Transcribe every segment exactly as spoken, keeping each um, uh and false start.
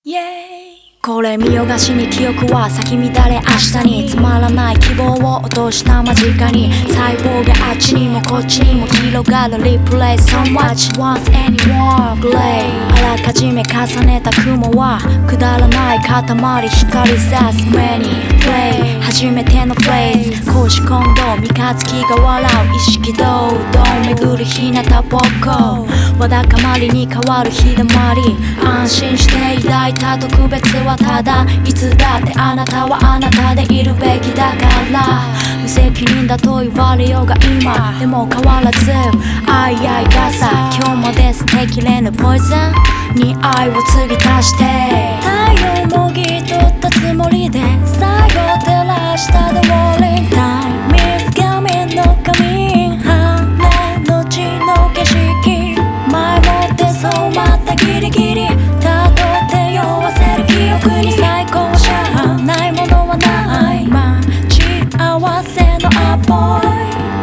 これ見よがしに記憶は咲き乱れ明日につまらない希望を落とした間近に細胞があっちにもこっちにも広がるリプレイ So much once anymore play あらかじめ重ねた雲はくだらない塊光さす目に Play 初めてのフレーズ公私混同三日月が笑う意識堂々巡る日向ぼっこわだかまりに変わる日だまり安心して抱いた特別はただいつだってあなたはあなたでいるべきだから無責任だと言われようが今でも変わらず愛愛がさ今日まで捨てきれぬポイズンに愛を継ぎ足して太陽もぎ取ったつもりで最後照らしたThe Rolling Time 水画面の紙晴れのちの景色前もってそうまたギリギリたどって酔わせる記憶に最高じゃないものはない待ち合わせのアポイ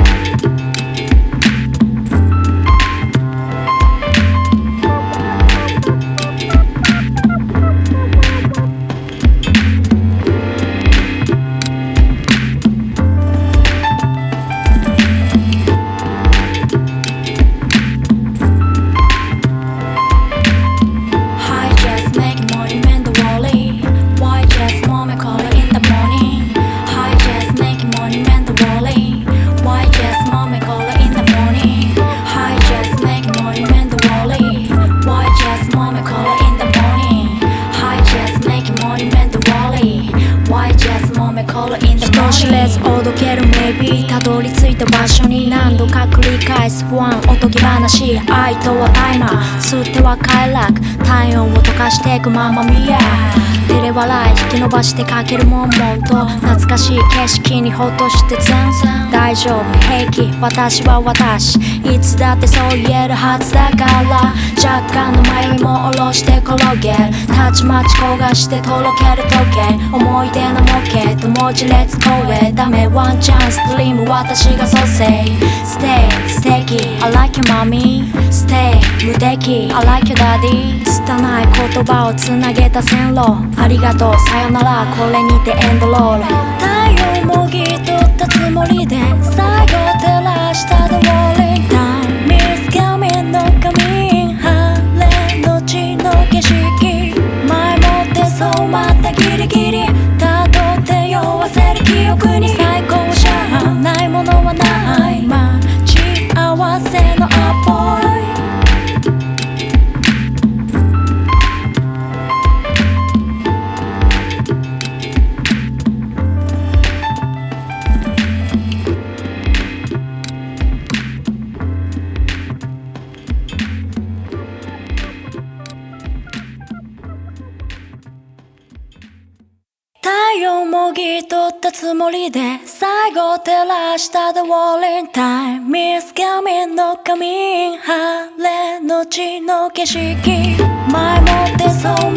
人知れずおどける Maybe たどり着いた場所に何度か繰り返す不安おとぎ話愛とはタイマー吸っては快楽体温を溶かしていくまま見や照れ笑い引き伸ばしてかける悶々と懐かしい景色にほっとして全然大丈夫平気私は私いつだってそう言えるはずだから若干の迷いも下ろして転げるたちまち焦がしてとろける時計思い出の模型と文字列超えダメワンチャンスドリーム私が蘇生 Stay 素敵 I like your mommy Stay 無敵 I like your daddy 拙い言葉をつなげた線路ありがとうさよならこれにてエンドロール太陽もぎ取ったつもりで最後照らした The Rolling Time 水画面の紙晴れのちの景色前もってそうまたギリギリたどって酔わせる記憶に最高じゃないものはない待ち合わせのアポイ太陽もぎ取ったつもりで最後照らした The Rolling Time 水画面の紙晴れのちの景色前もってそう